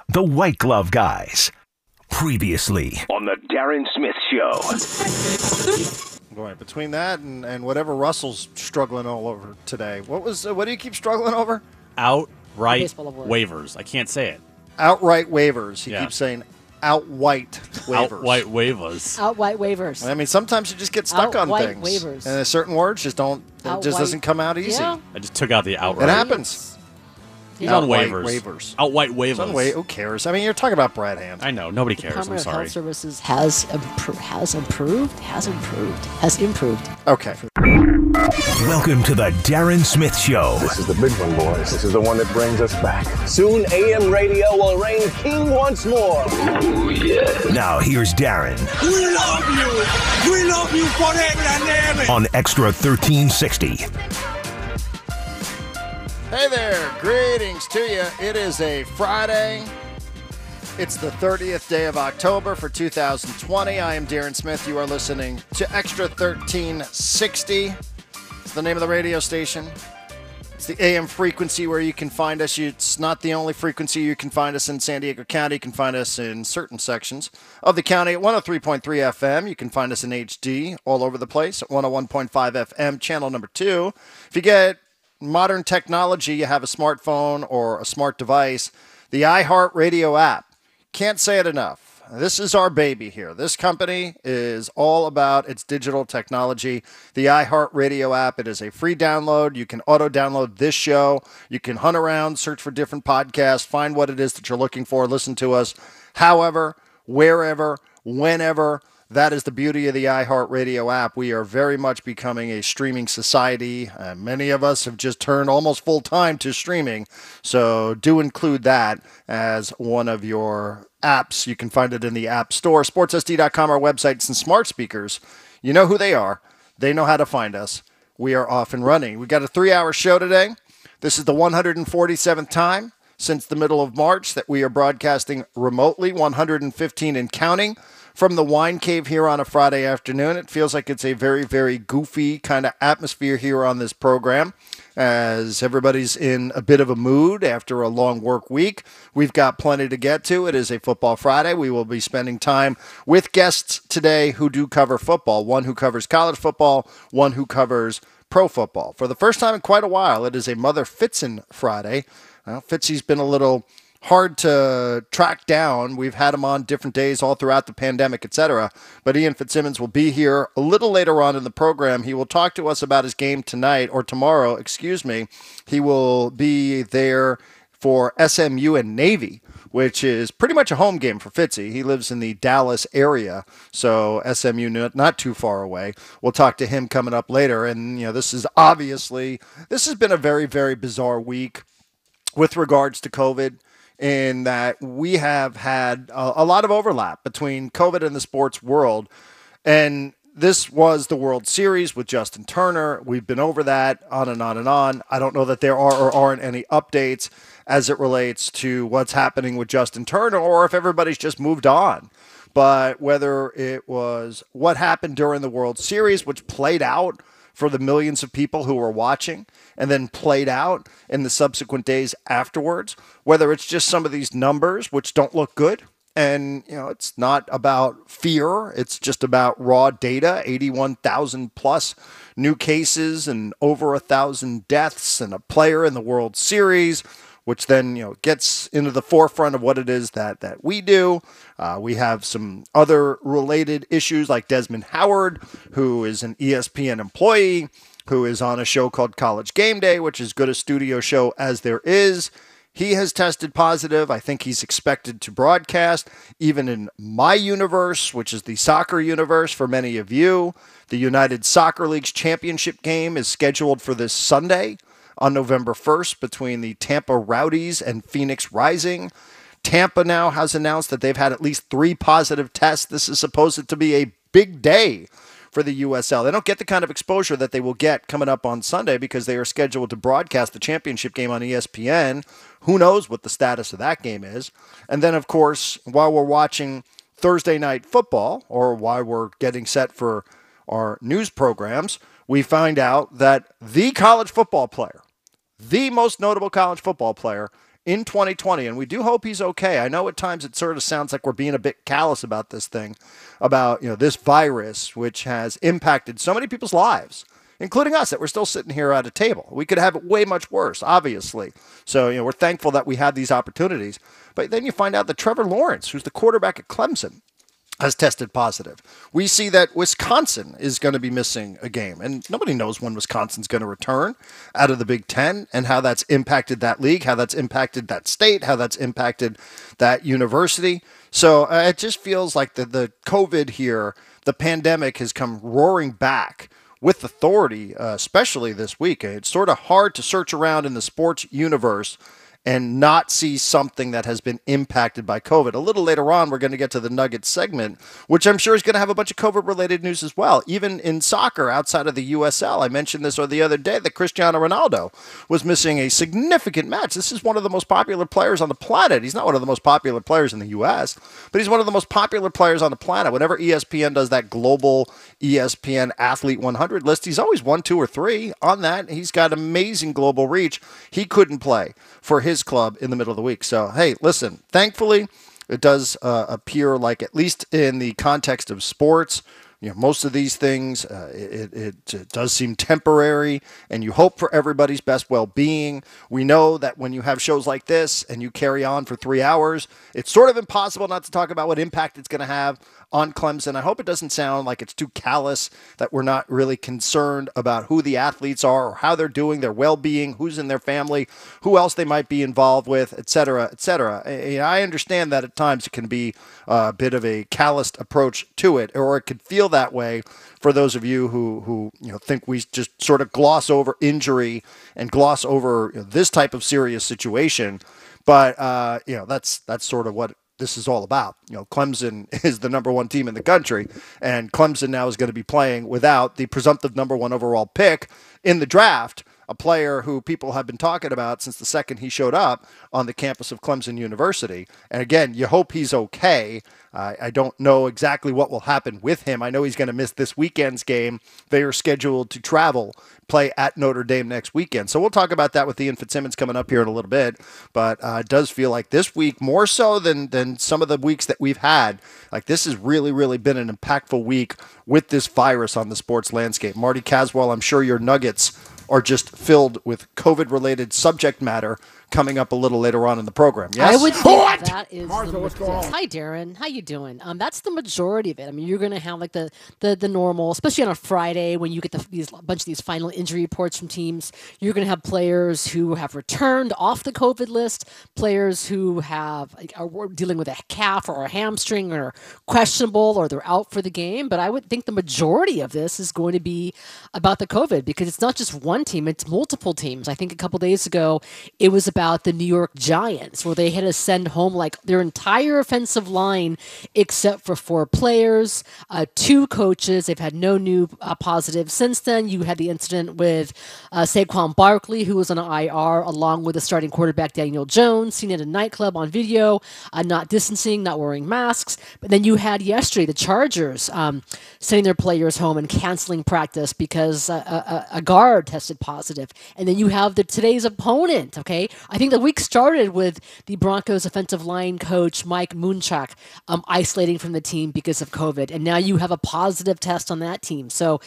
The White Glove Guys. Previously on the Darren Smith Show. Boy, between that and whatever Russell's struggling all over today. What do you keep struggling over? Outright waivers. I can't say it. Outright waivers. He keeps saying outright waivers. Outright waivers. Outright waivers. I mean, sometimes you just get stuck on Outright things. waivers. And certain words just don't, it just doesn't come out easy. Yeah. I just took out the outright. It happens. He's on Outright waivers. Outright waivers. Who cares? I mean, you're talking about Brad Hand. I know. Nobody The cares. I'm Department of sorry. Health Services has improved. Okay. Welcome to the Darren Smith Show. This is the big one, boys. This is the one that brings us back. Soon, AM radio will reign king once more. Oh, yeah. Now here's Darren. We love you. We love you forever and ever. On Extra 1360. Hey there. Greetings to you. It is a Friday. It's the 30th day of October for 2020. I am Darren Smith. You are listening to Extra 1360. It's the name of the radio station. It's the AM frequency where you can find us. It's not the only frequency you can find us in San Diego County. You can find us in certain sections of the county at 103.3 FM. You can find us in HD all over the place at 101.5 FM, channel number 2. If you get modern technology, you have a smartphone or a smart device, the iHeartRadio app. Can't say it enough. This is our baby here. This company is all about its digital technology. The iHeartRadio app, it is a free download. You can auto-download this show. You can hunt around, search for different podcasts, find what it is that you're looking for, listen to us however, wherever, whenever. That is the beauty of the iHeartRadio app. We are very much becoming a streaming society. Many of us have just turned almost full-time to streaming. So do include that as one of your apps. You can find it in the App Store. SportsSD.com, our website, and smart speakers. You know who they are. They know how to find us. We are off and running. We got a 3-hour show today. This is the 147th time since the middle of March that we are broadcasting remotely, 115 and counting. From the Wine Cave here on a Friday afternoon. It feels like it's a very, very goofy kind of atmosphere here on this program as everybody's in a bit of a mood after a long work week. We've got plenty to get to. It is a Football Friday. We will be spending time with guests today who do cover football. One who covers college football, one who covers pro football. For the first time in quite a while, it is a Mother Fitzin Friday. Well, Fitzy's been a little hard to track down. We've had him on different days all throughout the pandemic, etc. But Ian Fitzsimmons will be here a little later on in the program. He will talk to us about his game tonight, or tomorrow, excuse me. He will be there for SMU and Navy, which is pretty much a home game for Fitzy. He lives in the Dallas area, so SMU not too far away. We'll talk to him coming up later. And, this has been a very, very bizarre week with regards to COVID, in that we have had a lot of overlap between COVID and the sports world. And this was the World Series with Justin Turner. We've been over that on and on and on. I don't know that there are or aren't any updates as it relates to what's happening with Justin Turner, or if everybody's just moved on. But whether it was what happened during the World Series, which played out for the millions of people who were watching and then played out in the subsequent days afterwards, whether it's just some of these numbers which don't look good. And, it's not about fear. It's just about raw data, 81,000 plus new cases and over 1,000 deaths and a player in the World Series, which then, gets into the forefront of what it is that we do. We have some other related issues like Desmond Howard, who is an ESPN employee, who is on a show called College Game Day, which is as good a studio show as there is. He has tested positive. I think he's expected to broadcast. Even in my universe, which is the soccer universe for many of you, the United Soccer League's championship game is scheduled for this Sunday on November 1st between the Tampa Rowdies and Phoenix Rising. Tampa now has announced that they've had at least 3 positive tests. This is supposed to be a big day for the USL. They don't get the kind of exposure that they will get coming up on Sunday because they are scheduled to broadcast the championship game on ESPN. Who knows what the status of that game is? And then, of course, while we're watching Thursday night football, or while we're getting set for our news programs, we find out that the college football player, the most notable college football player in 2020, and we do hope he's okay. I know at times it sort of sounds like we're being a bit callous about this thing, about this virus, which has impacted so many people's lives, including us, that we're still sitting here at a table. We could have it way much worse, obviously. So, we're thankful that we had these opportunities. But then you find out that Trevor Lawrence, who's the quarterback at Clemson, has tested positive. We see that Wisconsin is going to be missing a game, and nobody knows when Wisconsin's going to return out of the Big Ten and how that's impacted that league, how that's impacted that state, how that's impacted that university. So it just feels like the COVID here, the pandemic has come roaring back with authority, especially this week. It's sort of hard to search around in the sports universe and not see something that has been impacted by COVID. A little later on, we're going to get to the Nuggets segment, which I'm sure is going to have a bunch of COVID-related news as well. Even in soccer, outside of the USL, I mentioned this the other day, that Cristiano Ronaldo was missing a significant match. This is one of the most popular players on the planet. He's not one of the most popular players in the U.S., but he's one of the most popular players on the planet. Whenever ESPN does that global ESPN Athlete 100 list, he's always 1, 2, or 3 on that. He's got amazing global reach. He couldn't play for his club in the middle of the week. So, hey, listen, thankfully, it does appear like, at least in the context of sports, most of these things, it does seem temporary, and you hope for everybody's best well-being. We know that when you have shows like this and you carry on for 3 hours, it's sort of impossible not to talk about what impact it's going to have on Clemson. I hope it doesn't sound like it's too callous, that we're not really concerned about who the athletes are or how they're doing, their well-being, who's in their family, who else they might be involved with, et cetera, et cetera. I understand that at times it can be a bit of a calloused approach to it, or it could feel that way for those of you who think we just sort of gloss over injury and gloss over this type of serious situation. But that's sort of what this is all about. Clemson is the number 1 team in the country, and Clemson now is going to be playing without the presumptive number 1 overall pick in the draft, a player who people have been talking about since the second he showed up on the campus of Clemson University. And again, you hope he's okay. I don't know exactly what will happen with him. I know he's going to miss this weekend's game. They are scheduled to play at Notre Dame next weekend. So we'll talk about that with Ian Fitzsimmons coming up here in a little bit. But it does feel like this week, more so than some of the weeks that we've had, like this has really, really been an impactful week with this virus on the sports landscape. Marty Caswell, I'm sure your Nuggets are just filled with COVID-related subject matter coming up a little later on in the program. Yes? I would think that is Martha, what's going on? Hi, Darren. How you doing? That's the majority of it. I mean, you're going to have like the normal, especially on a Friday when you get a bunch of these final injury reports from teams. You're going to have players who have returned off the COVID list, players who are dealing with a calf or a hamstring or questionable or they're out for the game. But I would think the majority of this is going to be about the COVID, because it's not just one team, it's multiple teams. I think a couple days ago, it was about the New York Giants, where they had to send home like their entire offensive line except for 4 players, 2 coaches. They've had no new positives since then. You had the incident with Saquon Barkley, who was on an IR, along with the starting quarterback Daniel Jones, seen at a nightclub on video, not distancing, not wearing masks. But then you had yesterday the Chargers sending their players home and canceling practice because a guard tested positive. And then you have today's opponent, okay? I think the week started with the Broncos offensive line coach, Mike Munchak, isolating from the team because of COVID. And now you have a positive test on that team. So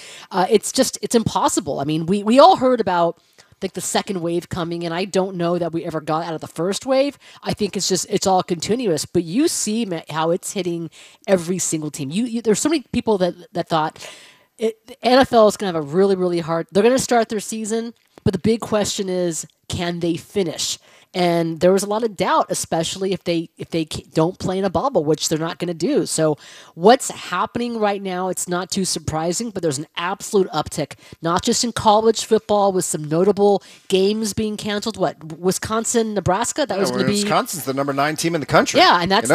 it's impossible. I mean, we all heard about like the second wave coming, and I don't know that we ever got out of the first wave. I think it's all continuous. But you see how it's hitting every single team. There's so many people that thought the NFL is going to have a really, really hard. They're going to start their season, but the big question is, can they finish? And there was a lot of doubt, especially if they don't play in a bubble, which they're not going to do. So what's happening right now, it's not too surprising, but there's an absolute uptick, not just in college football with some notable games being canceled. What, Wisconsin, Nebraska? That was going to be... Wisconsin's the number 9 team in the country. Yeah, and that's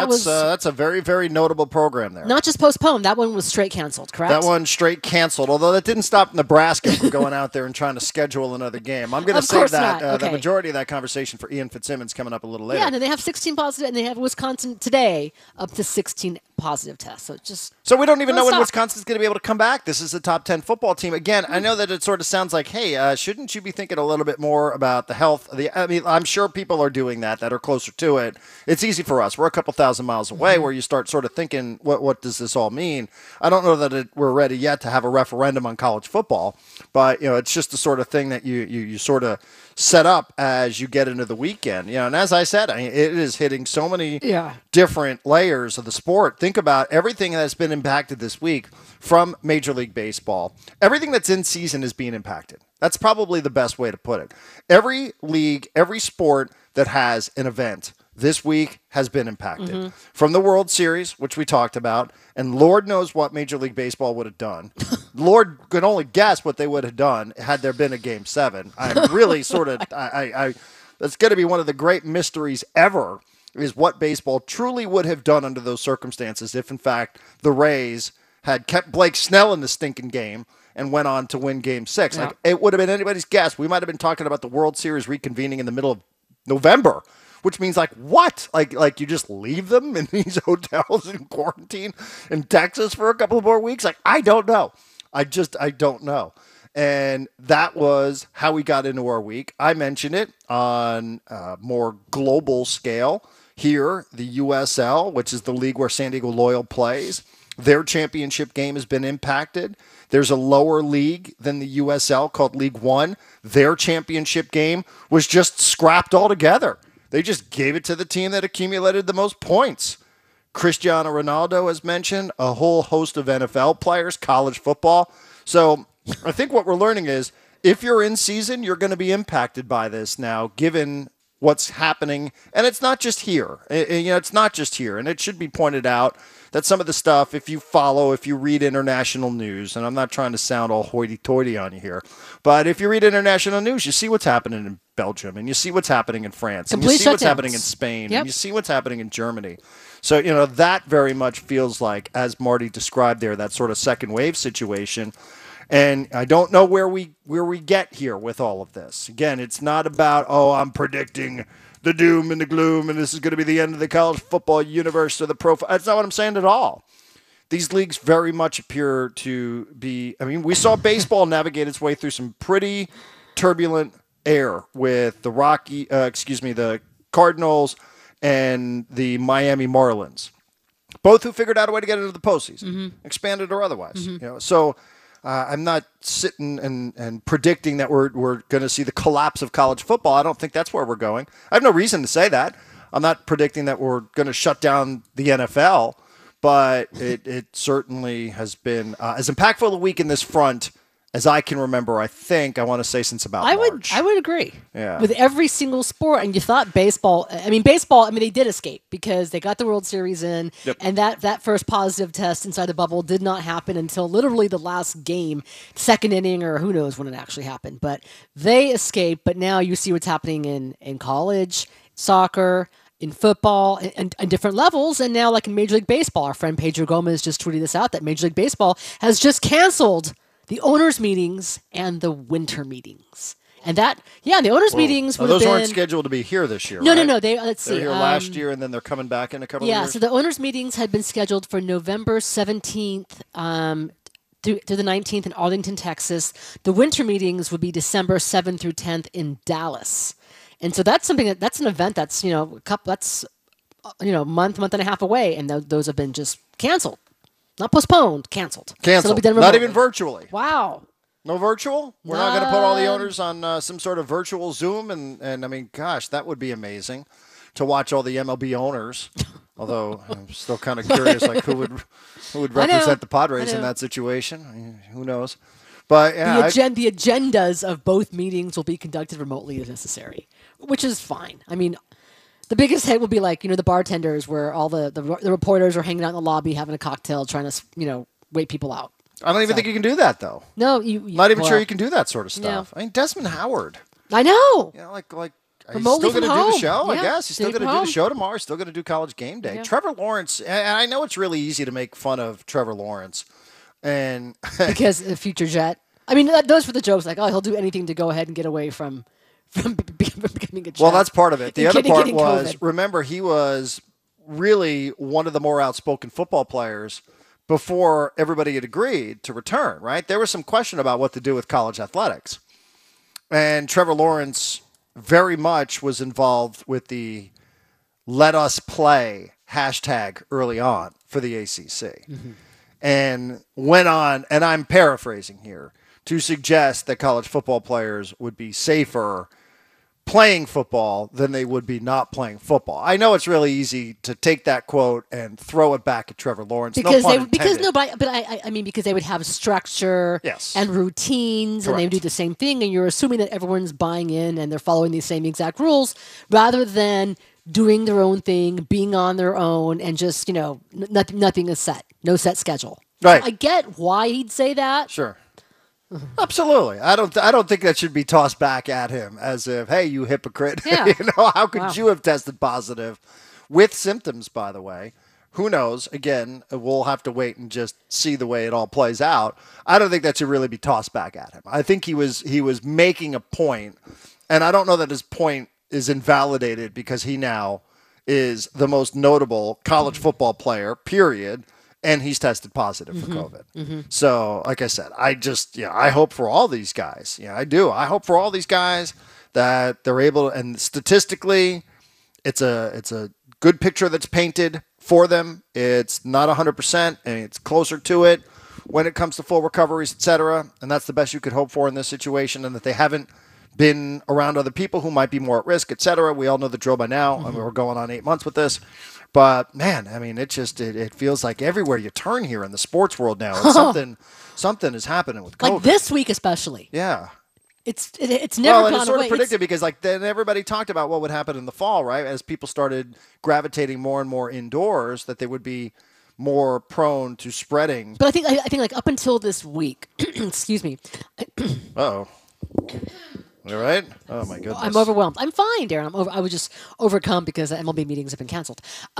a very, very notable program there. Not just postponed. That one was straight canceled, correct? That one straight canceled, although that didn't stop Nebraska from going out there and trying to schedule another game. I'm going to save that. The majority of that conversation immunization for Ian Fitzsimmons coming up a little later. Yeah, and then they have 16 positive, and they have Wisconsin today up to 16 positive tests. So we don't even know when stop. Wisconsin's going to be able to come back. This is a top 10 football team. Again, I know that it sort of sounds like, hey, shouldn't you be thinking a little bit more about the health? I mean, I'm sure people are doing that are closer to it. It's easy for us. We're a couple thousand miles away where you start sort of thinking, what does this all mean? I don't know that we're ready yet to have a referendum on college football, but it's just the sort of thing that you sort of set up as you get into the weekend. And as I said, it is hitting so many different layers of the sport. Think about everything that's been impacted this week from Major League Baseball. Everything that's in season is being impacted. That's probably the best way to put it. Every league, every sport that has an event this week has been impacted. From the World Series, which we talked about, and Lord knows what Major League Baseball would have done. Lord could only guess what they would have done had there been a Game 7. I'm really sort of, that's going to be one of the great mysteries ever, is what baseball truly would have done under those circumstances if, in fact, the Rays had kept Blake Snell in the stinking game and went on to win Game 6. Yeah. Like, it would have been anybody's guess. We might have been talking about the World Series reconvening in the middle of November, which means like what? Like you just leave them in these hotels in quarantine in Texas for a couple of more weeks? Like, I don't know. I don't know. And that was how we got into our week. I mentioned it on a more global scale here, the USL, which is the league where San Diego Loyal plays. Their championship game has been impacted. There's a lower league than the USL called League One. Their championship game was just scrapped altogether. They just gave it to the team that accumulated the most points. Cristiano Ronaldo has mentioned, a whole host of NFL players, college football. So I think what we're learning is if you're in season, you're going to be impacted by this now, given what's happening. And it's not just here. It's not just here. And it should be pointed out that some of the stuff, if you read international news, and I'm not trying to sound all hoity-toity on you here, but if you read international news, you see what's happening in Belgium, and you see what's happening in France, and you see what's happening in Spain, and you see what's happening in Germany. So, that very much feels like, as Marty described there, that sort of second wave situation. And I don't know where we get here with all of this. Again, it's not about, I'm predicting the doom and the gloom, and this is going to be the end of the college football universe or the pro. That's not what I'm saying at all. These leagues very much appear to be. I mean, we saw baseball navigate its way through some pretty turbulent air with the Cardinals and the Miami Marlins, both who figured out a way to get into the postseason, expanded or otherwise. So. I'm not sitting and predicting that we're going to see the collapse of college football. I don't think that's where we're going. I have no reason to say that. I'm not predicting that we're going to shut down the NFL, but it certainly has been as impactful a week in this front as I can remember. I want to say since about March. I would agree. Yeah. With every single sport, and you thought baseball. They did escape because they got the World Series in, and that first positive test inside the bubble did not happen until literally the last game, second inning, or who knows when it actually happened. But they escaped. But now you see what's happening in college, soccer, in football, and different levels. And now, like in Major League Baseball, our friend Pedro Gomez just tweeted this out, that Major League Baseball has just canceled the owners' meetings and the winter meetings. And the owners' meetings would have been... Those weren't scheduled to be here this year, No, right? no. They were here last year, and then they're coming back in a couple of years? Yeah, so the owners' meetings had been scheduled for November 17th through the 19th in Arlington, Texas. The winter meetings would be December 7th through 10th in Dallas. And so that's something that's an event that's, month and a half away, and those have been just canceled. Not postponed, canceled. Canceled. So it'll be done not remotely. even virtually. Wow. No virtual? We're not going to put all the owners on some sort of virtual Zoom? And I mean, gosh, that would be amazing to watch all the MLB owners. Although I'm still kind of curious, like who would represent the Padres in that situation? I mean, who knows? But yeah, the agendas of both meetings will be conducted remotely if necessary, which is fine. I mean, the biggest hit will be like, the bartenders where all the reporters are hanging out in the lobby having a cocktail trying to, wait people out. I don't even think you can do that, though. No, not even sure you can do that sort of stuff. No. I mean, Desmond Howard. I know. Like he's remotely still going to do the show, yeah. I guess. He's still going to do the show tomorrow. Still going to do College Game Day. Yeah. Trevor Lawrence, and I know it's really easy to make fun of Trevor Lawrence. Because the future Jet. I mean, those were the jokes, like, he'll do anything to go ahead and get away from from becoming a Jet. Well, that's part of it. The other part was, COVID. remember, he was really one of the more outspoken football players before everybody had agreed to return, right? There was some question about what to do with college athletics. And Trevor Lawrence very much was involved with the let us play hashtag early on for the ACC. And went on, and I'm paraphrasing here, to suggest that college football players would be safer playing football than they would be not playing football. I know it's really easy to take that quote and throw it back at Trevor Lawrence. Because I mean, because they would have structure and routines, and they would do the same thing, and you're assuming that everyone's buying in and they're following these same exact rules, rather than doing their own thing, being on their own, and just nothing is set, no set schedule. Right. So I get why he'd say that. Sure. Absolutely. I don't think that should be tossed back at him as if, hey, you hypocrite. Yeah. How could you have tested positive with symptoms, by the way? Who knows? Again, we'll have to wait and just see the way it all plays out. I don't think that should really be tossed back at him. I think he was making a point, and I don't know that his point is invalidated because he now is the most notable college football player, period. And he's tested positive for COVID. So, like I said, I hope for all these guys. Yeah, I do. I hope for all these guys that they're able to, and statistically, it's a good picture that's painted for them. It's not 100%, and it's closer to it when it comes to full recoveries, et cetera. And that's the best you could hope for in this situation, and that they haven't been around other people who might be more at risk, et cetera. We all know the drill by now. I mean, we're going on 8 months with this. But, man, I mean, it feels like everywhere you turn here in the sports world now, it's something is happening with COVID. Like this week especially. Yeah. It's never gone and it's sort away. of predicted because then everybody talked about what would happen in the fall, right? As people started gravitating more and more indoors, that they would be more prone to spreading. But I think like up until this week, excuse me. Uh-oh. All right? Oh, my goodness. I'm overwhelmed. I'm fine, Darren. I was just overcome because the MLB meetings have been canceled.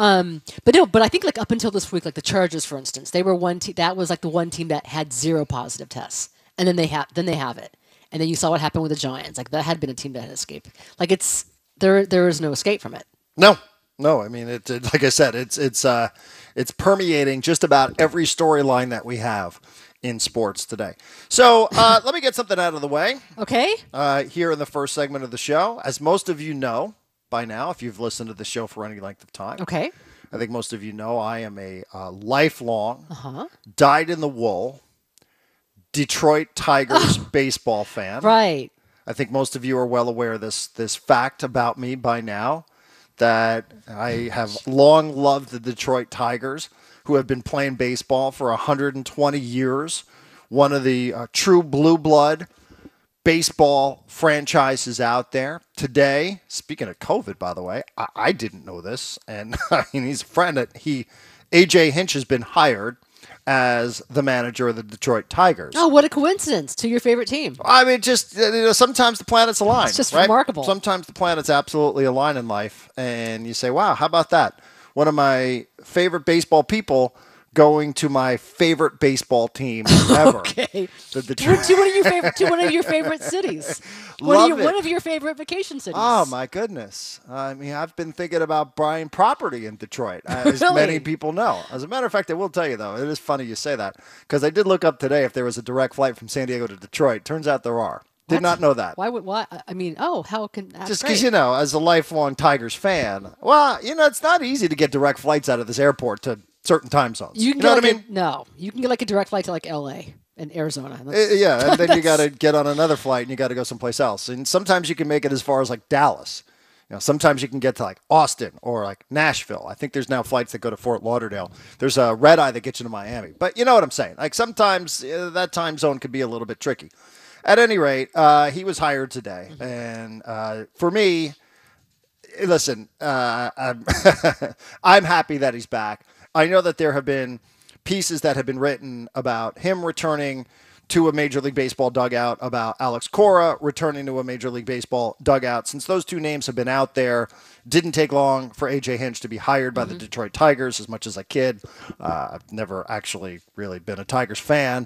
But I think like up until this week, like the Chargers, for instance, they were one team that was like the one team that had 0 positive tests, and then they have it, and then you saw what happened with the Giants. Like that had been a team that had escaped. Like there is no escape from it. No. I mean, it like I said, it's permeating just about every storyline that we have in sports today. So let me get something out of the way. Okay. Here in the first segment of the show. As most of you know by now, if you've listened to the show for any length of time. Okay. I think most of you know I am a lifelong, dyed-in-the-wool Detroit Tigers baseball fan. Right. I think most of you are well aware of this fact about me by now, that I have long loved the Detroit Tigers, who have been playing baseball for 120 years. One of the true blue blood baseball franchises out there. Today, speaking of COVID, by the way, I didn't know this, and I mean, he's a friend that AJ Hinch has been hired as the manager of the Detroit Tigers. Oh, what a coincidence to your favorite team. I mean, just sometimes the planets align. It's just right? remarkable. Sometimes the planets absolutely align in life, and you say, wow, how about that? One of my favorite baseball people going to my favorite baseball team ever. Okay. To one of your favorite cities. One of your favorite vacation cities. Oh, my goodness. I mean, I've been thinking about buying property in Detroit, as Really? many people know. As a matter of fact, I will tell you, though, it is funny you say that, because I did look up today if there was a direct flight from San Diego to Detroit. Turns out there are. Did not know that. Why? I mean, how can... Just because, as a lifelong Tigers fan, well, it's not easy to get direct flights out of this airport to certain time zones. You know what I mean? No. You can get like a direct flight to like L.A. and Arizona. Yeah, and then you got to get on another flight and you got to go someplace else. And sometimes you can make it as far as like Dallas. Sometimes you can get to like Austin or like Nashville. I think there's now flights that go to Fort Lauderdale. There's a red eye that gets you to Miami. But you know what I'm saying? Like sometimes that time zone could be a little bit tricky. At any rate, he was hired today. And for me, listen, I'm happy that he's back. I know that there have been pieces that have been written about him returning to a Major League Baseball dugout, about Alex Cora returning to a Major League Baseball dugout. Since those two names have been out there, didn't take long for AJ Hinch to be hired by the Detroit Tigers, as much as I kid. I've never actually really been a Tigers fan.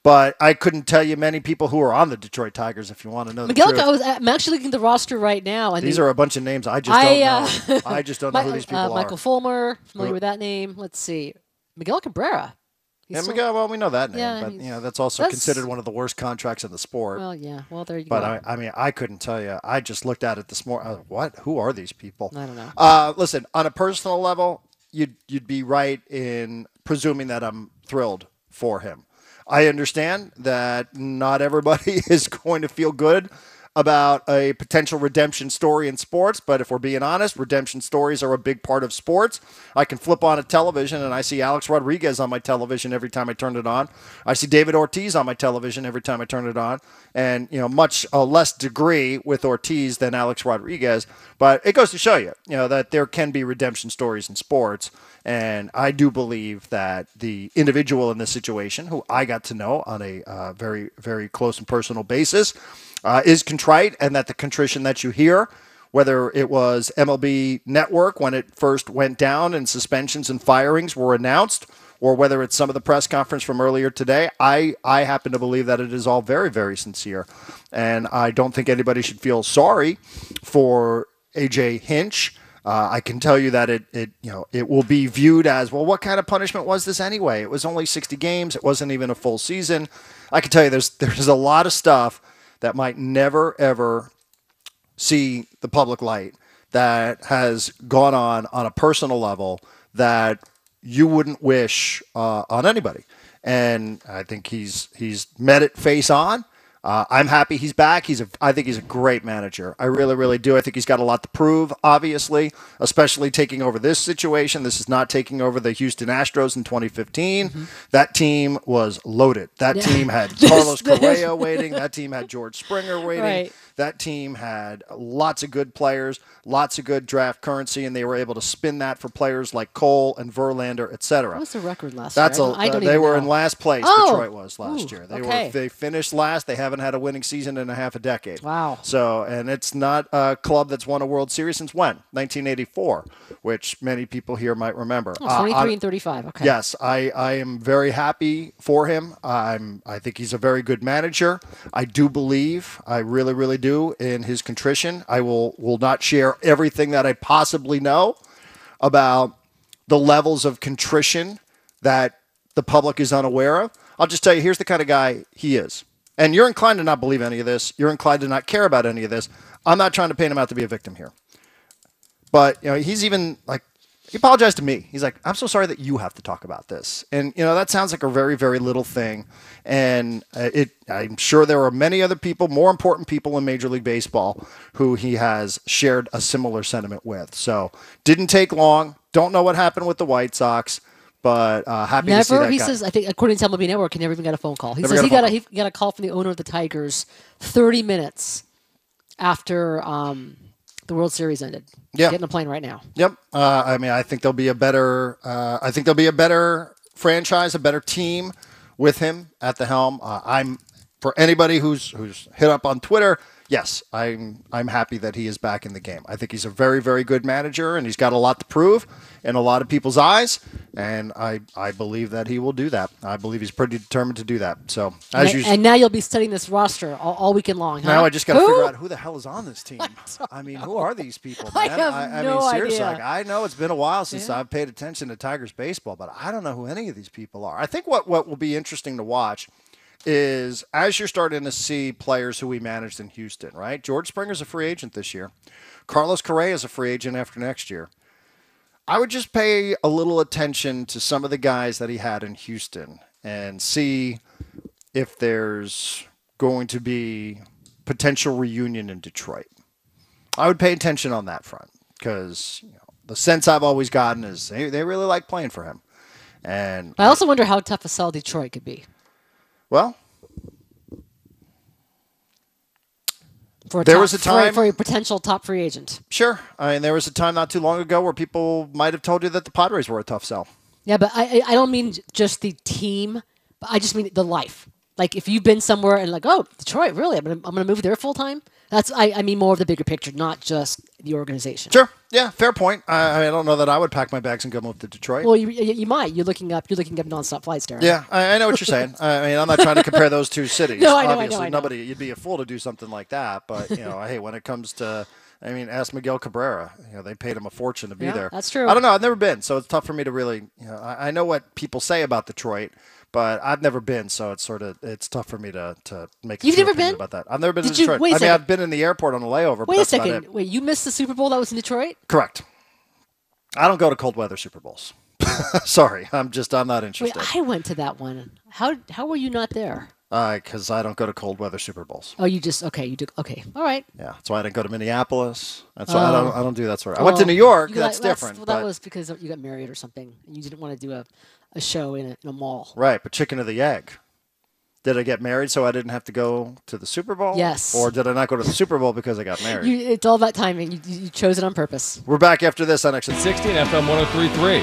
But I couldn't tell you many people who are on the Detroit Tigers if you want to know the truth. I'm actually looking at the roster right now. And these are a bunch of names I just don't know. I just don't know who these people are. Michael Fulmer, familiar with that name. Let's see. Miguel Cabrera. Well, we know that name, Yeah, but that's also considered one of the worst contracts in the sport. Well, yeah. Well, there you go. But I mean, I couldn't tell you. I just looked at it this morning. What? Who are these people? I don't know. Listen, on a personal level, you'd be right in presuming that I'm thrilled for him. I understand that not everybody is going to feel good about a potential redemption story in sports, but if we're being honest, redemption stories are a big part of sports. I can flip on a television and I see Alex Rodriguez on my television every time I turn it on. I see David Ortiz on my television every time I turn it on, and much less degree with Ortiz than Alex Rodriguez. But it goes to show you, that there can be redemption stories in sports, and I do believe that the individual in this situation, who I got to know on a very, very close and personal basis, is contrite, and that the contrition that you hear, whether it was MLB Network when it first went down and suspensions and firings were announced, or whether it's some of the press conference from earlier today, I happen to believe that it is all very, very sincere. And I don't think anybody should feel sorry for A.J. Hinch. I can tell you that it will be viewed as, well, what kind of punishment was this anyway? It was only 60 games. It wasn't even a full season. I can tell you there's a lot of stuff that might never, ever see the public light that has gone on a personal level that you wouldn't wish on anybody. And I think he's met it face on. I'm happy he's back. I think he's a great manager. I really, really do. I think he's got a lot to prove, obviously, especially taking over this situation. This is not taking over the Houston Astros in 2015. Mm-hmm. That team was loaded. That team had Carlos Correa waiting. That team had George Springer waiting. Right. That team had lots of good players, lots of good draft currency, and they were able to spin that for players like Cole and Verlander, etc. What was the record last year? They were in last place. Detroit was last year. They they finished last. They haven't had a winning season in a half a decade. Wow. So, and it's not a club that's won a World Series since when? 1984, which many people here might remember. 23 and 35. Okay. Yes, I am very happy for him. I think he's a very good manager. I do believe, I really, really do, in his contrition. I will not share everything that I possibly know about the levels of contrition that the public is unaware of. I'll just tell you, here's the kind of guy he is. And you're inclined to not believe any of this. You're inclined to not care about any of this. I'm not trying to paint him out to be a victim here. But, he's even he apologized to me. He's like, I'm so sorry that you have to talk about this. And, that sounds like a very, very little thing. And I'm sure there are many other people, more important people in Major League Baseball, who he has shared a similar sentiment with. So didn't take long. Don't know what happened with the White Sox. But happy to see that he guy. says, I think, according to MLB Network, he never even got a phone call. He says he got a call from the owner of the Tigers 30 minutes after the World Series ended. Yeah. Getting a plane right now. Yep. I think there'll be a better. I think there'll be a better franchise, a better team with him at the helm. I'm for anybody who's hit up on Twitter. Yes, I'm happy that he is back in the game. I think he's a very, very good manager, and he's got a lot to prove in a lot of people's eyes, and I believe that he will do that. I believe he's pretty determined to do that. So and now you'll be studying this roster all weekend long, huh? Now I just got to figure out who the hell is on this team. I mean, who are these people, man? I have seriously, idea. I know it's been a while since I've paid attention to Tigers baseball, but I don't know who any of these people are. I think what will be interesting to watch is as you're starting to see players who we managed in Houston, right? George Springer's a free agent this year. Carlos Correa is a free agent after next year. I would just pay a little attention to some of the guys that he had in Houston and see if there's going to be potential reunion in Detroit. I would pay attention on that front because the sense I've always gotten is they really like playing for him. And I also wonder how tough a sell Detroit could be. Well, there was a time for a potential top free agent. Sure. I mean, there was a time not too long ago where people might have told you that the Padres were a tough sell. Yeah, but I don't mean just the team, but I just mean the life. Like if you've been somewhere and oh, Detroit, really? I'm gonna move there full time. I mean more of the bigger picture, not just the organization. Sure. Yeah, fair point. I don't know that I would pack my bags and go move to Detroit. Well, you might. You're looking up nonstop flights, Darren. Yeah, I know what you're saying. I mean, I'm not trying to compare those two cities. No, I know, Obviously, I know. nobody. You'd be a fool to do something like that. But hey, when it comes to, I mean, ask Miguel Cabrera. They paid him a fortune to be there. That's true. I don't know. I've never been, so it's tough for me to really. I know what people say about Detroit, but I've never been, so it's tough for me to make. You've never been about that? I've never been to Did you- Detroit. wait a I mean, second. I've been in the airport on a layover. Wait but a that's about second. it. Wait, you missed the Super Bowl that was in Detroit? Correct. I don't go to cold weather Super Bowls. Sorry, I'm not Wait, interested. I went to that one. How were you not there? Because I don't go to cold weather Super Bowls. Oh, you do. Okay, all right. Yeah, that's why I didn't go to Minneapolis. That's why I don't do that sort of. I went to New York. That's different. That but- was because you got married or something, and you didn't want to do a show in a mall. right, but chicken or the egg. Did I get married so I didn't have to go to the Super Bowl? Yes. Or did I not go to the Super Bowl because I got married? It's all about timing. You chose it on purpose. We're back after this on Extra 16 FM 103.3.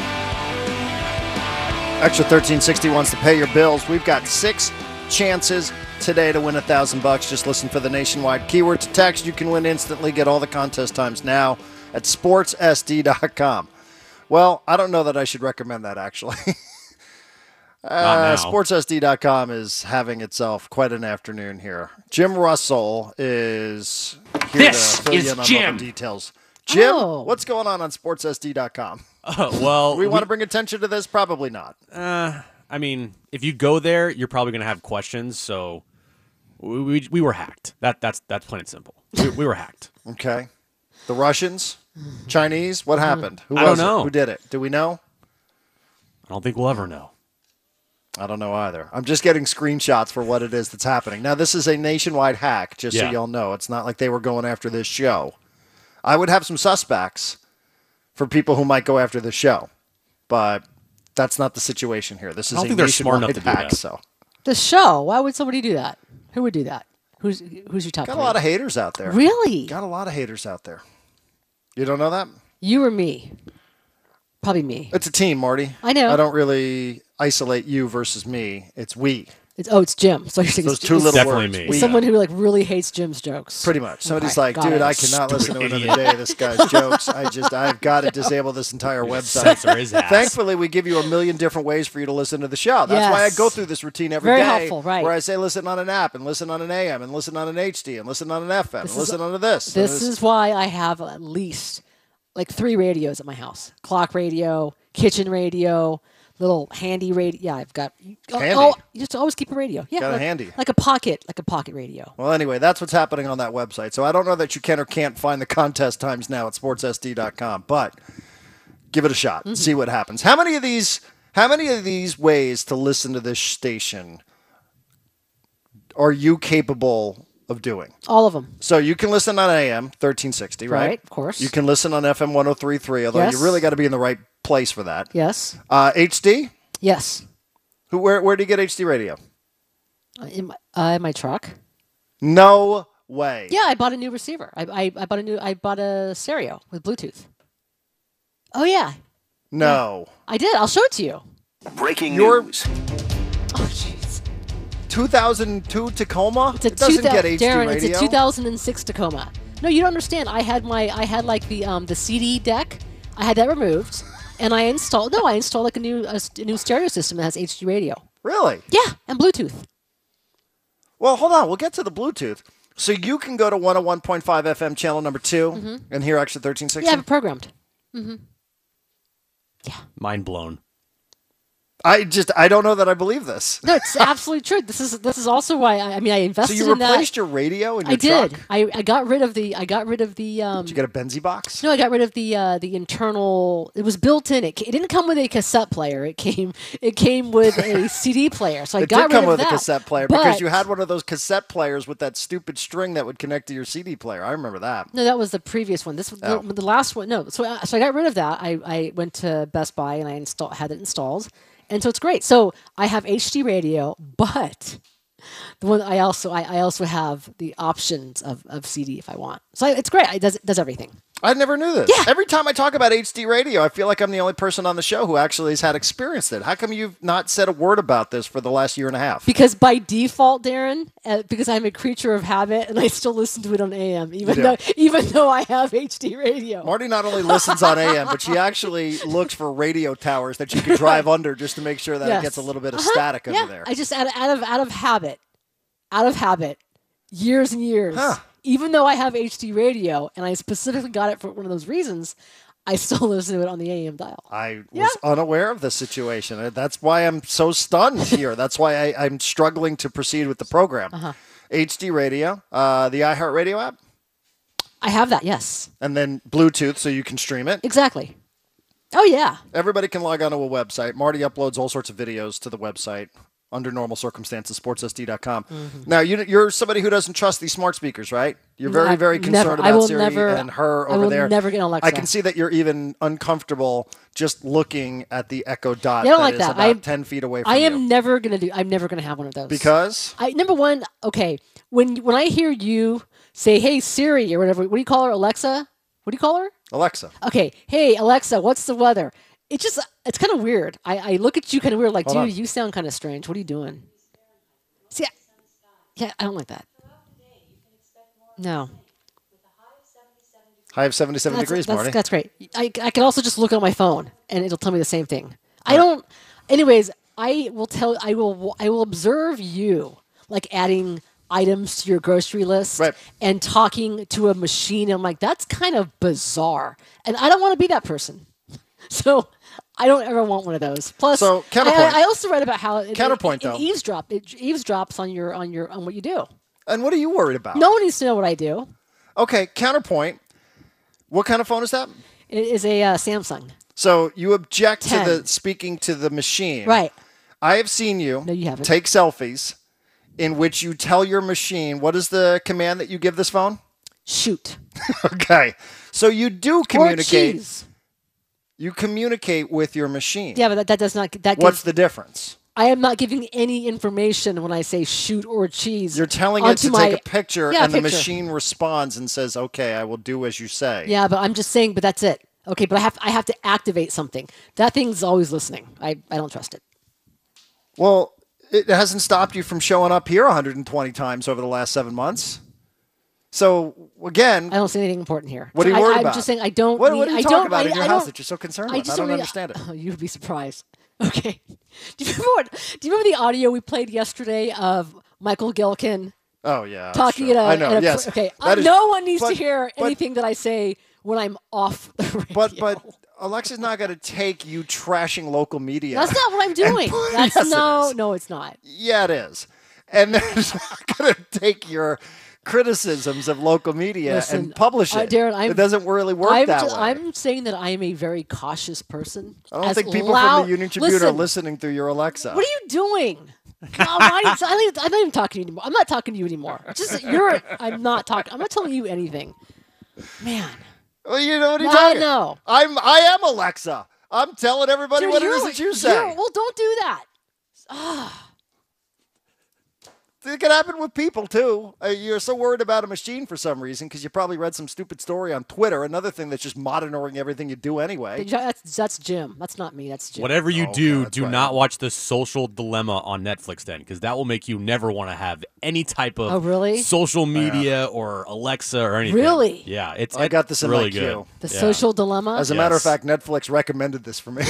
Extra 1360 wants to pay your bills. We've got 6 chances today to win $1,000. Just listen for the nationwide keyword to text. You can win instantly. Get all the contest times now at sportsSD.com. Well, I don't know that I should recommend that, actually. SportsSD.com is having itself quite an afternoon here. Jim Russell is here to fill you in on all the details. Jim, what's going on SportsSD.com? Well, we want to bring attention to this? Probably not. I mean, if you go there, you're probably going to have questions. So we were hacked. That's plain and simple. We were hacked. Okay. The Russians? Chinese? What happened? Who I don't was it? know. Who did it? Do we know? I don't think we'll ever know. I don't know either. I'm just getting screenshots for what it is that's happening. Now, this is a nationwide hack, just so y'all know. It's not like they were going after this show. I would have some suspects for people who might go after this show, but that's not the situation here. This is I don't a think they're smart enough nationwide to do hack. that. So The show. Why would somebody do that? Who would do that? Who's your top? got a three? lot of haters out there. Really? Got a lot of haters out there. You don't know that? You or me? Probably me. It's a team, Marty. I know. I don't really isolate you versus me. It's we. It's Jim. So you're saying Those it's two little definitely words. me. We. someone who like really hates Jim's jokes. Pretty much. Somebody's Okay, like, got dude, it. I cannot listen to another day of this guy's jokes. I've got to disable this entire website. Censor his ass. Thankfully, we give you a million different ways for you to listen to the show. That's why I Yes. go through this routine every Very day, helpful, right. where I say listen on an app and listen on an AM and listen on an HD and listen on an FM and listen on this. This is why I have at least like 3 radios at my house: clock radio, kitchen radio, little handy radio. Yeah, I've got. Handy? You just always keep a radio. Yeah, Got a like, handy. like a pocket radio. Well, anyway, that's what's happening on that website. So I don't know that you can or can't find the contest times now at sportsSD.com, but give it a shot. Mm-hmm. See what happens. How many of these ways to listen to this station are you capable of doing? All of them. So you can listen on AM 1360, right? Right, of course. You can listen on FM 103.3, although Yes. you really got to be in the right place for that. Yes. HD? Yes. Where do you get HD radio? In my truck. No way. Yeah, I bought a new receiver. I bought a stereo with Bluetooth. Oh yeah, No. I did. I'll show it to you. Breaking Your- news. Oh jeez. 2002 Tacoma? It's a It doesn't get HD Darren, radio. it's a 2006 Tacoma. No, you don't understand. I had like the CD deck. I had that removed, and I installed like a new stereo system that has HD radio. Really? Yeah, and Bluetooth. Well, hold on. We'll get to the Bluetooth. So you can go to 101.5 FM channel number 2 and hear Extra 1360? Yeah, I have it programmed. Mind blown. I don't know that I believe this. No, it's absolutely true. This is also why I So invested you in that. replaced your radio in your I did. truck? I got rid of the. Did you get a Benzie box? No, I got rid of the internal. It was built in. It didn't come with a cassette player. It came with a CD player. So I It got did rid come of with that. a cassette player because But- you had one of those cassette players with that stupid string that would connect to your CD player. I remember that. No, that was the previous one. This was Oh. the last one. No, so I got rid of that. I went to Best Buy and I had it installed, and so it's great. So I have HD radio, but the one I also have the options of CD if I want. So it's great. It does everything. I never knew this. Yeah. Every time I talk about HD radio, I feel like I'm the only person on the show who actually has had experienced it. How come you've not said a word about this for the last year and a half? Because by default, Darren, because I'm a creature of habit, and I still listen to it on AM, even though I have HD radio. Marty not only listens on AM, but she actually looks for radio towers that she can drive under just to make sure that it gets a little bit of static over there. I just out of habit, years and years. Even though I have HD radio, and I specifically got it for one of those reasons, I still listen to it on the AM dial. I was unaware of this situation. That's why I'm so stunned here. That's why I'm struggling to proceed with the program. HD radio, the iHeartRadio app? I have that, yes. And then Bluetooth so you can stream it? Exactly. Oh, yeah. Everybody can log onto a website. Marty uploads all sorts of videos to the website. Under normal circumstances, sportssd.com. Now, you're somebody who doesn't trust these smart speakers, right? You're very, very concerned about Siri and her over there. I will never get an Alexa. I can see that you're even uncomfortable just looking at the Echo Dot I don't that like is that. about 10 feet away from you. I'm never going to have one of those. Because? Number one, okay, when I hear you say, hey, Siri, or whatever, what do you call her, Alexa? What do you call her? Alexa. Okay, hey, Alexa, what's the weather? It's kind of weird. I look at you kind of weird, like, dude, you sound kind of strange. What are you doing? See, I don't like that. No. High of 77 degrees, Marty. That's great. I can also just look on my phone, and it'll tell me the same thing. I don't. Anyways, I will observe you like adding items to your grocery list and talking to a machine. I'm like, that's kind of bizarre, and I don't want to be that person. So I don't ever want one of those. Plus, counterpoint. I also read about how Counterpoint, though. It eavesdrops on what you do. And what are you worried about? No one needs to know what I do. Okay, counterpoint. What kind of phone is that? It is a Samsung. So you object 10. to the speaking to the machine. Right. I have seen you, take selfies in which you tell your machine, what is the command that you give this phone? Shoot. Okay. So you do communicate. Or cheese. You communicate with your machine. Yeah, but that does not. What's the difference? I am not giving any information when I say shoot or cheese. You're telling it to take a picture, and the machine responds and says, "Okay, I will do as you say." Yeah, but I'm just saying. But that's it. Okay, but I have to activate something. That thing's always listening. I don't trust it. Well, it hasn't stopped you from showing up here 120 times over the last 7 months. So again, I don't see anything important here. What are you worried about? I'm just saying I don't. What are you talking about in your house that you're so concerned with? I don't understand it. Oh, you'd be surprised. Okay. Do you remember the audio we played yesterday of Michael Gilkin? Oh yeah, talking at a. I know. Yes. Okay. No one needs to hear anything that I say when I'm off the radio. But Alexa's not going to take you trashing local media. That's not what I'm doing. No, it's not. Yeah, it is. And they're not going to take your criticisms of local media and publish it. Darren, it doesn't really work that way. I'm saying that I am a very cautious person. I don't think people from the Union Tribune are listening through your Alexa. What are you doing? I'm not even talking to you anymore. I'm not talking to you anymore. I'm not talking. I'm not telling you anything. Man. Well, you know what you're talking. I know. I am Alexa. I'm telling everybody what it is that you say. Well, don't do that. It can happen with people, too. You're so worried about a machine for some reason because you probably read some stupid story on Twitter, another thing that's just monitoring everything you do anyway. That's Jim. That's not me. That's Jim. Whatever you do not watch The Social Dilemma on Netflix then, because that will make you never want to have any type of social media or Alexa or anything. Really? Yeah. I got this in really my queue. good. The Social Dilemma? As a matter of fact, Netflix recommended this for me.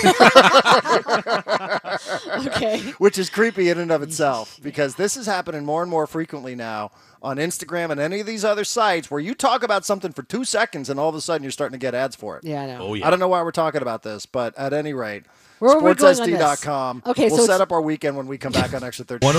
Okay. Which is creepy in and of itself because this is happening more and more frequently now on Instagram and any of these other sites where you talk about something for 2 seconds and all of a sudden you're starting to get ads for it. Yeah, I know. Oh, yeah. I don't know why we're talking about this, but at any rate, sportssd.com. Okay, we'll set up our weekend when we come back on Extra 13.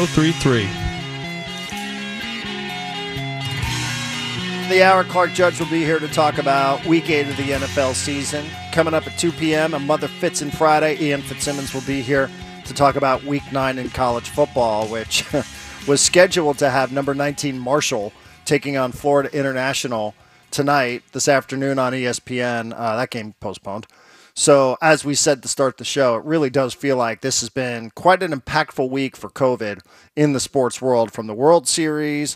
103.3. The hour, Clark Judge will be here to talk about Week 8 of the NFL season. Coming up at 2 p.m., a Mother Fitzin Friday. Ian Fitzsimmons will be here to talk about Week 9 in college football, which was scheduled to have number 19 Marshall taking on Florida International tonight, this afternoon on ESPN. That game postponed. So as we said to start the show, it really does feel like this has been quite an impactful week for COVID in the sports world, from the World Series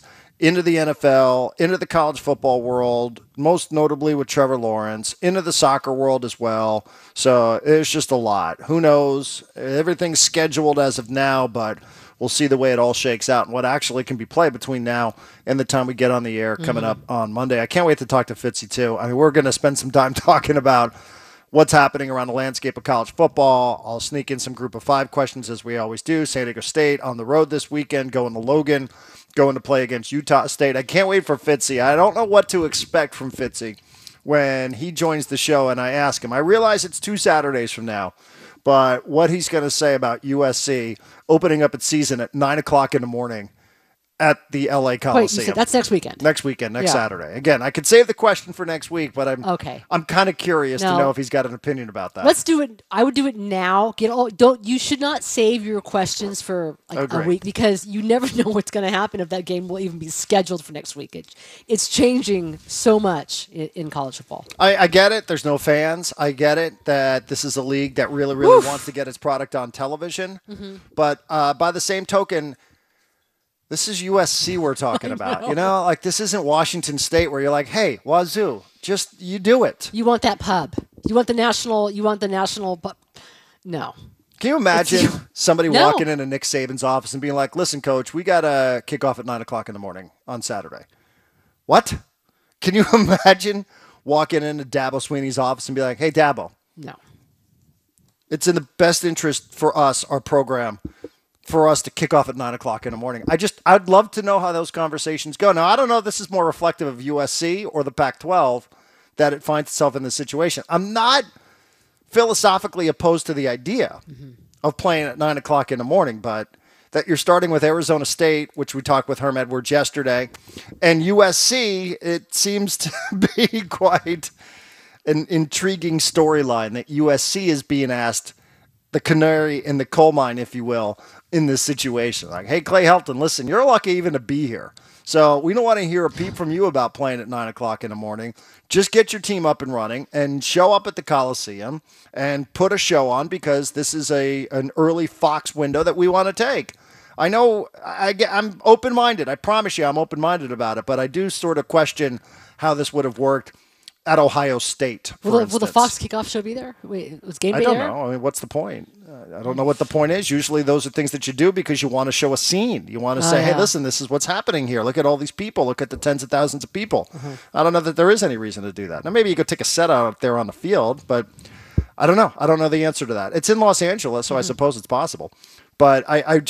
into the NFL, into the college football world, most notably with Trevor Lawrence, into the soccer world as well. So it's just a lot. Who knows? Everything's scheduled as of now, but we'll see the way it all shakes out and what actually can be played between now and the time we get on the air coming up on Monday. I can't wait to talk to Fitzy, too. I mean, we're going to spend some time talking about what's happening around the landscape of college football. I'll sneak in some group of 5 questions as we always do. San Diego State on the road this weekend, going to Logan, going to play against Utah State. I can't wait for Fitzy. I don't know what to expect from Fitzy when he joins the show and I ask him. I realize it's 2 Saturdays from now, but what he's going to say about USC opening up its season at 9 o'clock in the morning at the LA Coliseum. Wait, you said that's next weekend. Next Saturday. Again, I could save the question for next week, but I'm kind of curious to know if he's got an opinion about that. Let's do it. I would do it now. You should not save your questions for a week because you never know what's going to happen if that game will even be scheduled for next week. It's changing so much in college football. I get it. There's no fans. I get it that this is a league that really, really wants to get its product on television. Mm-hmm. But by the same token, this is USC we're talking about. You know, like this isn't Washington State where you're like, hey, Wazoo, just you do it. You want that pub. You want the national pub. No. Can you imagine somebody walking into Nick Saban's office and being like, listen, coach, we got to kick off at 9 o'clock in the morning on Saturday. What? Can you imagine walking into Dabo Sweeney's office and be like, hey, Dabo. No. It's in the best interest for us, our program, for us to kick off at 9 o'clock in the morning. I'd love to know how those conversations go. Now, I don't know if this is more reflective of USC or the Pac-12 that it finds itself in this situation. I'm not philosophically opposed to the idea of playing at 9 o'clock in the morning, but that you're starting with Arizona State, which we talked with Herm Edwards yesterday, and USC, it seems to be quite an intriguing storyline that USC is being asked, the canary in the coal mine, if you will, in this situation. Like, hey, Clay Helton, listen, you're lucky even to be here. So we don't want to hear a peep from you about playing at 9 o'clock in the morning. Just get your team up and running and show up at the Coliseum and put a show on because this is an early Fox window that we want to take. I know I'm open-minded. I promise you I'm open-minded about it, but I do sort of question how this would have worked at Ohio State, will the Fox kickoff show be there? Wait, was game day there? I don't know. I mean, what's the point? I don't know what the point is. Usually those are things that you do because you want to show a scene. You want to say, hey, listen, this is what's happening here. Look at all these people. Look at the tens of thousands of people. I don't know that there is any reason to do that. Now, maybe you could take a set out there on the field, but I don't know. I don't know the answer to that. It's in Los Angeles, so I suppose it's possible. But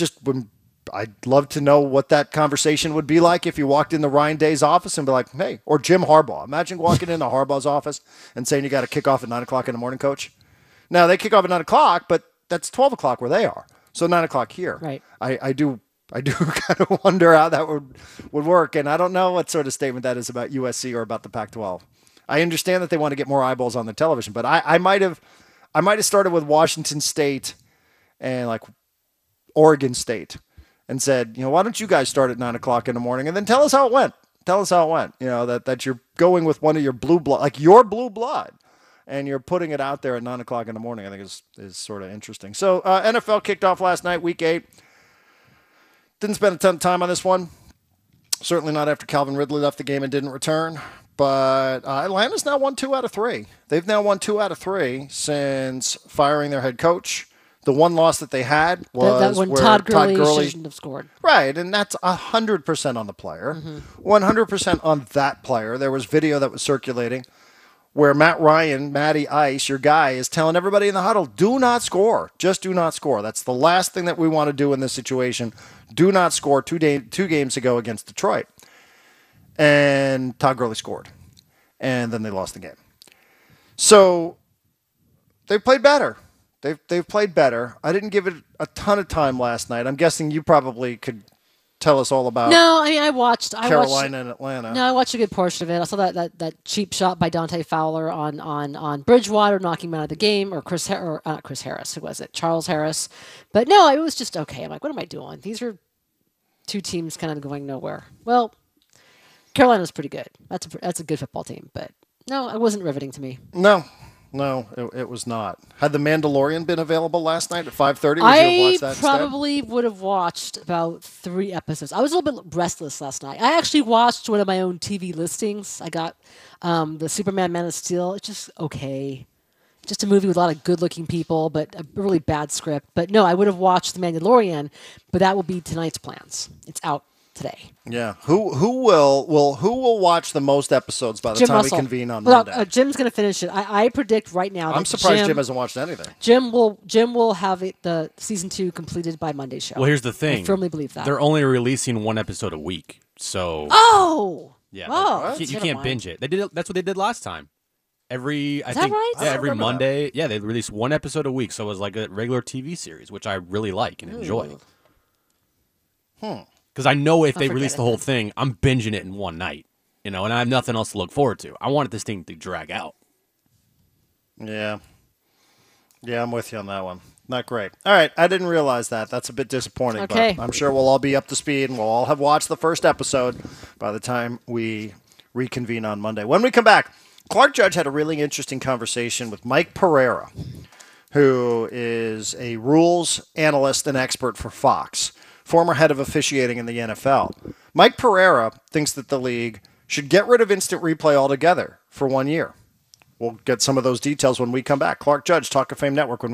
I'd love to know what that conversation would be like if you walked into Ryan Day's office and be like, hey, or Jim Harbaugh. Imagine walking into Harbaugh's office and saying you got to kick off at 9 o'clock in the morning, coach. Now, they kick off at 9 o'clock, but that's 12 o'clock where they are. So 9 o'clock here. Right. I do kind of wonder how that would work, and I don't know what sort of statement that is about USC or about the Pac-12. I understand that they want to get more eyeballs on the television, but I might have started with Washington State and like Oregon State. And said, why don't you guys start at 9 o'clock in the morning and then tell us how it went. Tell us how it went. That you're going with one of your blue blood, like your blue blood, and you're putting it out there at 9 o'clock in the morning. I think is sort of interesting. So NFL kicked off last night, week 8. Didn't spend a ton of time on this one. Certainly not after Calvin Ridley left the game and didn't return. But Atlanta's now won 2 out of 3. They've now won 2 out of 3 since firing their head coach. The one loss that they had was that when where Todd Gurley shouldn't have scored. Right, and that's 100% on the player. 100% on that player. There was video that was circulating where Matt Ryan, Matty Ice, your guy, is telling everybody in the huddle, do not score. Just do not score. That's the last thing that we want to do in this situation. Do not score 2 games ago against Detroit. And Todd Gurley scored. And then they lost the game. So they played better. They've played better. I didn't give it a ton of time last night. I'm guessing you probably could tell us all about. No, I mean I watched Carolina and Atlanta. No, I watched a good portion of it. I saw that cheap shot by Dante Fowler on Bridgewater, knocking him out of the game, or not Chris Harris. Who was it? Charles Harris. But no, it was just okay. I'm like, what am I doing? These are 2 teams kind of going nowhere. Well, Carolina's pretty good. That's a good football team, but no, it wasn't riveting to me. No, No, it was not. Had The Mandalorian been available last night at 5:30, would you have I watched that probably would have watched about 3 episodes. I was a little bit restless last night. I actually watched one of my own TV listings. I got the Superman Man of Steel. It's just okay. Just a movie with a lot of good-looking people, but a really bad script. But no, I would have watched The Mandalorian, but that will be tonight's plans. It's out today. Yeah. Who will watch the most episodes by the Jim time Russell. we convene on Well, Monday? Jim's going to finish it. I predict right now. I'm that surprised Jim hasn't watched anything. Jim will have the season 2 completed by Monday's show. Well, here's the thing. I firmly believe that. They're only releasing 1 episode a week, so yeah. you can't binge it. They did. That's what they did last time. I think, right? Yeah, every remember Monday. Yeah, they released 1 episode a week, so it was like a regular TV series, which I really like and enjoy. Because I know if they release the whole thing, I'm binging it in one night, and I have nothing else to look forward to. I wanted this thing to drag out. Yeah. Yeah, I'm with you on that one. Not great. All right, I didn't realize that. That's a bit disappointing, Okay. but I'm sure we'll all be up to speed and we'll all have watched the first episode by the time we reconvene on Monday. When we come back, Clark Judge had a really interesting conversation with Mike Pereira, who is a rules analyst and expert for Fox, former head of officiating in the NFL. Mike Pereira thinks that the league should get rid of instant replay altogether for 1 year. We'll get some of those details when we come back. Clark Judge, Talk of Fame Network. When we